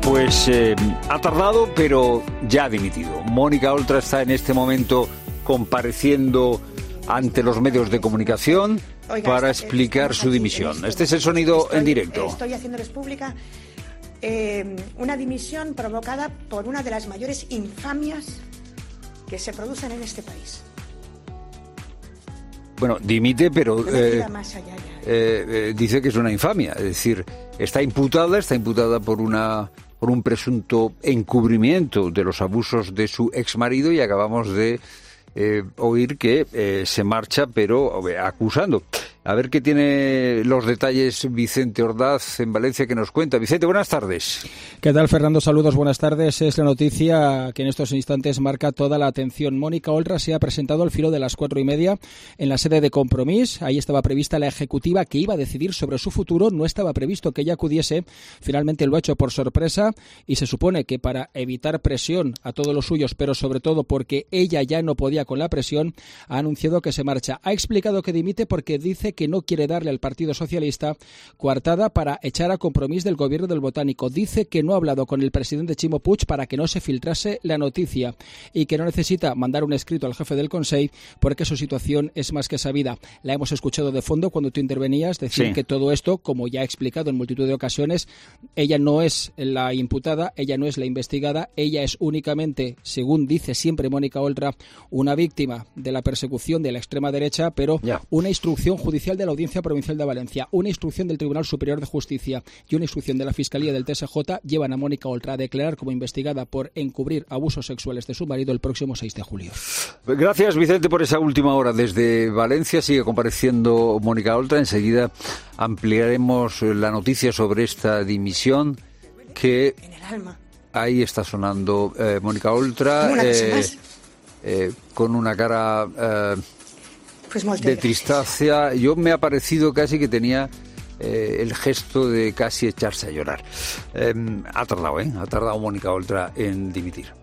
Pues ha tardado, pero ya ha dimitido. Mónica Oltra está en este momento compareciendo ante los medios de comunicación para explicar su dimisión. Este es el sonido en directo. Estoy haciéndoles pública una dimisión provocada por una de las mayores infamias que se producen en este país. Bueno, dimite, pero más allá dice que es una infamia. Es decir, está imputada por un presunto encubrimiento de los abusos de su exmarido y acabamos de oír que se marcha, pero acusando. A ver qué tiene los detalles Vicente Ordaz en Valencia, que nos cuenta. Vicente, buenas tardes. ¿Qué tal, Fernando? Saludos, buenas tardes. Es la noticia que en estos instantes marca toda la atención. Mónica Oltra se ha presentado al filo de las 4:30 en la sede de Compromís. Ahí estaba prevista la ejecutiva que iba a decidir sobre su futuro. No estaba previsto que ella acudiese. Finalmente lo ha hecho por sorpresa y se supone que para evitar presión a todos los suyos, pero sobre todo porque ella ya no podía con la presión, ha anunciado que se marcha. Ha explicado que dimite porque dice que no quiere darle al Partido Socialista coartada para echar a Compromís del gobierno del Botánico. Dice que no ha hablado con el presidente Ximo Puig para que no se filtrase la noticia y que no necesita mandar un escrito al jefe del Consell porque su situación es más que sabida. La hemos escuchado de fondo cuando tú intervenías decir que todo esto, como ya ha explicado en multitud de ocasiones, ella no es la imputada, ella no es la investigada, ella es únicamente, según dice siempre Mónica Oltra, una víctima de la persecución de la extrema derecha, pero una instrucción judicial de la Audiencia Provincial de Valencia, una instrucción del Tribunal Superior de Justicia y una instrucción de la Fiscalía del TSJ llevan a Mónica Oltra a declarar como investigada por encubrir abusos sexuales de su marido el próximo 6 de julio. Gracias, Vicente, por esa última hora. Desde Valencia sigue compareciendo Mónica Oltra. Enseguida ampliaremos la noticia sobre esta dimisión que en el alma. Ahí está sonando Mónica Oltra con una cara de tristeza. Yo me ha parecido casi que tenía el gesto de casi echarse a llorar. Ha tardado Mónica Oltra en dimitir.